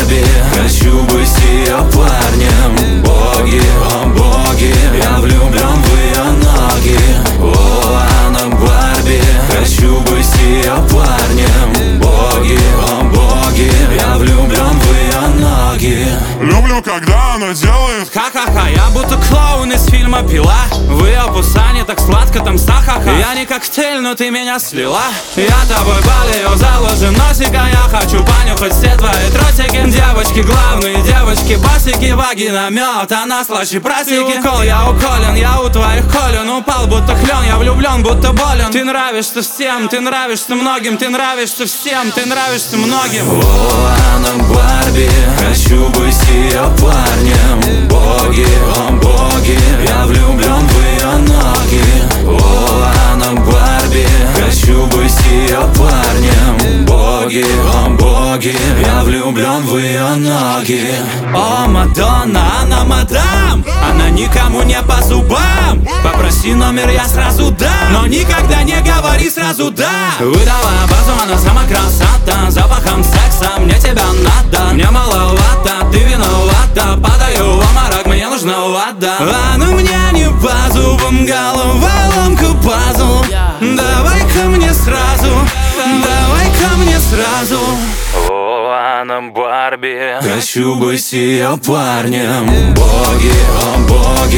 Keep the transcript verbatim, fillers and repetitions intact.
Барби, хочу быть ее парнем. Боги, о боги, я влюблен в ее ноги. О, она Барби, хочу быть ее парнем. Боги, о боги, я влюблен в ее ноги. Люблю, когда она делает ха-ха-ха, я будто клоун из фильма «Пила». В ее пусане так сладко там сахаха. Я не коктейль, но ты меня слила. Я тобой болею, заложи носика. Я хочу понюхать все твои тросики. Девочки главные, девочки басики. Вагина мед, она слаще просеки. Укол, я уколен, я у твоих колен. Упал будто клен, я влюблен, будто болен. Ты нравишься всем, ты нравишься многим. Ты нравишься всем, ты нравишься многим. О, она Барби, хочу быть ее парнем. Боги, о боги, я влюблен в ее ноги. О, она Барби, хочу быть ее парнем. Боги, о боги, я влюблен в ее ноги. О, Мадонна, она мадам, она никому не по зубам. Попроси номер, я сразу дам, но никогда не говори сразу да. Выдавая базу, она сама красота. Запахом секса, мне тебя надо. Мне маловато, ты виновата. Падаю в обморок, мне нужна вода. А ну мне не по зубам, головоломку пазл. Давай-ка мне сразу, давай-ка мне сразу. О, она Барби, хочу быть ее парнем. Боги, о боги,